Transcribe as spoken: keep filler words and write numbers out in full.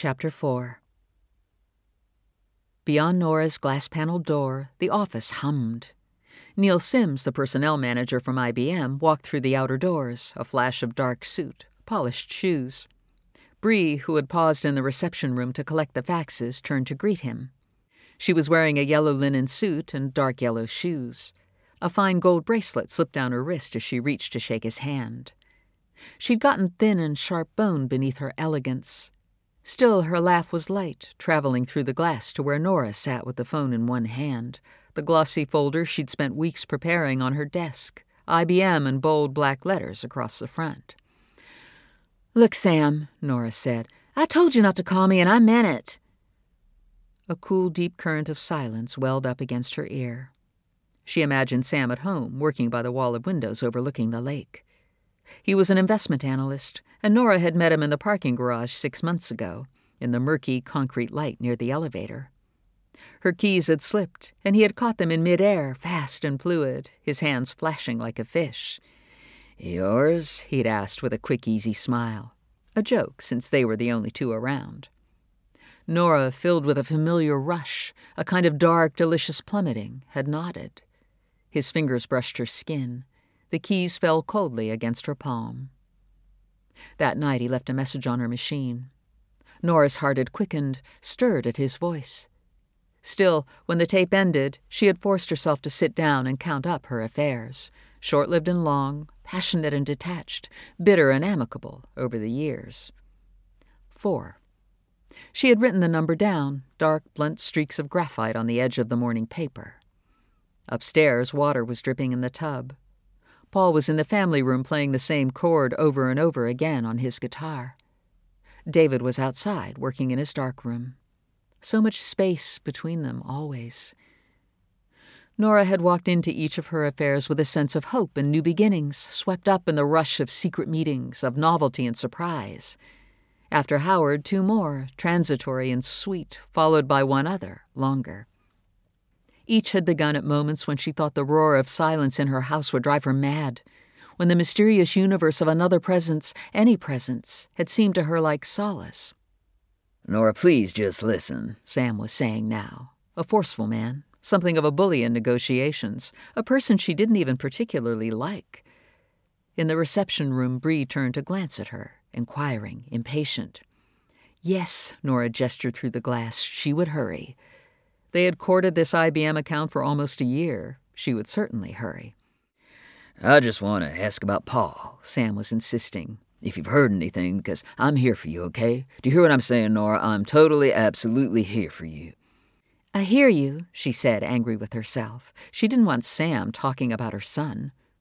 Chapter four. Beyond Nora's glass-paneled door, the office hummed. Neil Sims, the personnel manager from I B M, walked through the outer doors, a flash of dark suit, polished shoes. Bree, who had paused in the reception room to collect the faxes, turned to greet him. She was wearing a yellow linen suit and dark yellow shoes. A fine gold bracelet slipped down her wrist as she reached to shake his hand. She'd gotten thin and sharp-boned beneath her elegance. Still, her laugh was light, traveling through the glass to where Nora sat with the phone in one hand, the glossy folder she'd spent weeks preparing on her desk, I B M in bold black letters across the front. "Look, Sam," Nora said, "I told you not to call me, and I meant it." A cool, deep current of silence welled up against her ear. She imagined Sam at home, working by the wall of windows overlooking the lake. He was an investment analyst, and Nora had met him in the parking garage six months ago, in the murky concrete light near the elevator. Her keys had slipped, and he had caught them in midair, fast and fluid, his hands flashing like a fish. "Yours?" he'd asked with a quick, easy smile. A joke, since they were the only two around. Nora, filled with a familiar rush, a kind of dark, delicious plummeting, had nodded. His fingers brushed her skin. The keys fell coldly against her palm. That night he left a message on her machine. Nora's heart had quickened, stirred at his voice. Still, when the tape ended, she had forced herself to sit down and count up her affairs, short-lived and long, passionate and detached, bitter and amicable over the years. Four. She had written the number down, dark, blunt streaks of graphite on the edge of the morning paper. Upstairs, water was dripping in the tub. Paul was in the family room playing the same chord over and over again on his guitar. David was outside, working in his darkroom. So much space between them, always. Nora had walked into each of her affairs with a sense of hope and new beginnings, swept up in the rush of secret meetings, of novelty and surprise. After Howard, two more, transitory and sweet, followed by one other, longer. Each had begun at moments when she thought the roar of silence in her house would drive her mad, when the mysterious universe of another presence, any presence, had seemed to her like solace. "Nora, please just listen," Sam was saying now. A forceful man, something of a bully in negotiations, a person she didn't even particularly like. In the reception room, Bree turned to glance at her, inquiring, impatient. Yes, Nora gestured through the glass, she would hurry. They had courted this I B M account for almost a year. She would certainly hurry. "I just want to ask about Paul," Sam was insisting. "If you've heard anything, because I'm here for you, okay? Do you hear what I'm saying, Nora? I'm totally, absolutely here for you." "I hear you," she said, angry with herself. She didn't want Sam talking about her son.